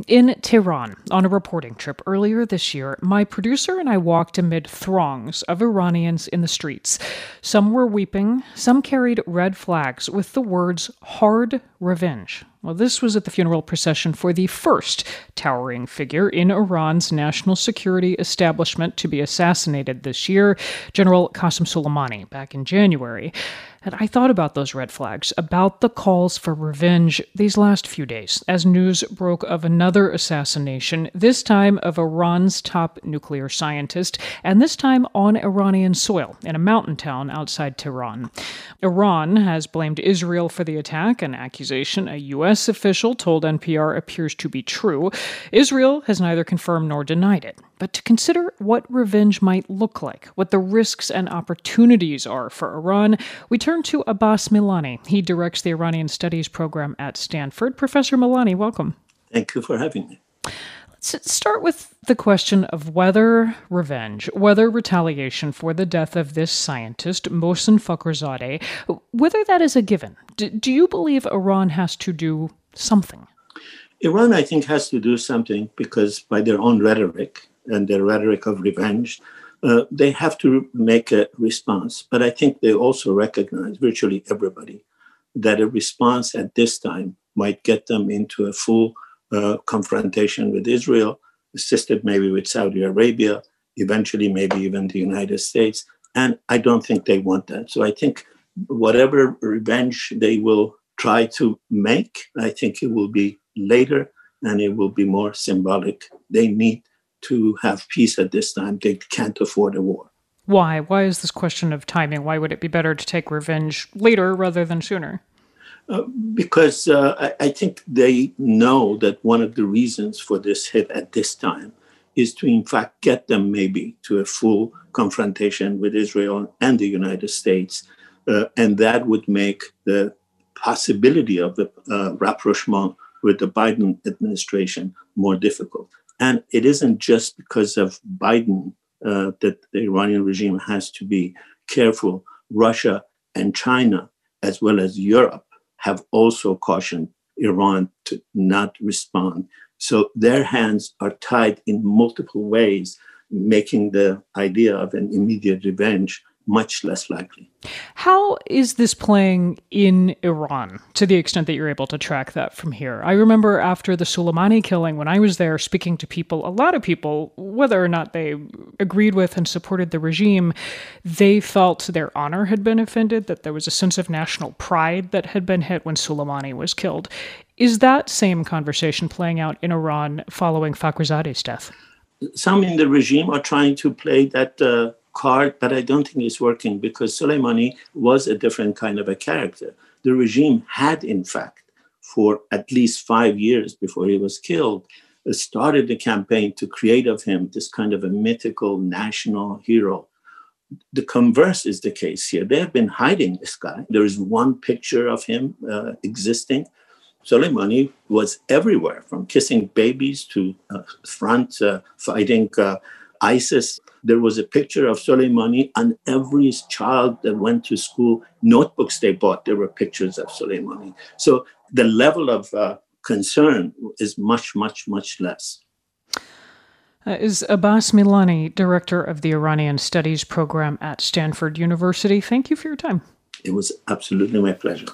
In Tehran, on a reporting trip earlier this year, my producer and I walked amid throngs of Iranians in the streets. Some were weeping, some carried red flags with the words, "Hard Revenge." Well, this was at the funeral procession for the first towering figure in Iran's national security establishment to be assassinated this year, General Qasem Soleimani, back in January. And I thought about those red flags, about the calls for revenge these last few days, as news broke of another assassination, this time of Iran's top nuclear scientist, and this time on Iranian soil, in a mountain town outside Tehran. Iran has blamed Israel for the attack, an accusation a U.S. official told NPR appears to be true. Israel has neither confirmed nor denied it. But to consider what revenge might look like, what the risks and opportunities are for Iran, we turn to Abbas Milani. He directs the Iranian Studies program at Stanford. Professor Milani, welcome. Thank you for having me. Let's start with the question of whether revenge, whether retaliation for the death of this scientist, Mohsen Fakhrizadeh, whether that is a given. Do you believe Iran has to do something? Iran, I think, has to do something because by their own rhetoric and their rhetoric of revenge, they have to make a response. But I think they also recognize, virtually everybody, that a response at this time might get them into a full confrontation with Israel, assisted maybe with Saudi Arabia, eventually maybe even the United States. And I don't think they want that. So I think whatever revenge they will try to make, I think it will be later and it will be more symbolic. They need to have peace at this time. They can't afford a war. Why? Why is this question of timing? Why would it be better to take revenge later rather than sooner? Because I think they know that one of the reasons for this hit at this time is to, in fact, get them maybe to a full confrontation with Israel and the United States. And that would make the possibility of the rapprochement with the Biden administration more difficult. And it isn't just because of Biden that the Iranian regime has to be careful. Russia and China, as well as Europe, have also cautioned Iran to not respond. So their hands are tied in multiple ways, making the idea of an immediate revenge much less likely. How is this playing in Iran, to the extent that you're able to track that from here? I remember after the Soleimani killing, when I was there speaking to people, a lot of people, whether or not they agreed with and supported the regime, they felt their honor had been offended, that there was a sense of national pride that had been hit when Soleimani was killed. Is that same conversation playing out in Iran following Fakhrizadeh's death? Some in the regime are trying to play that card, but I don't think it's working because Soleimani was a different kind of a character. The regime had, in fact, for at least 5 years before he was killed, started the campaign to create of him this kind of a mythical national hero. The converse is the case here. They have been hiding this guy. There is one picture of him existing. Soleimani was everywhere, from kissing babies to front fighting ISIS. There was a picture of Soleimani on every child that went to school. Notebooks they bought, there were pictures of Soleimani. So the level of concern is much, much, much less. Is Abbas Milani, director of the Iranian Studies program at Stanford University. Thank you for your time. It was absolutely my pleasure.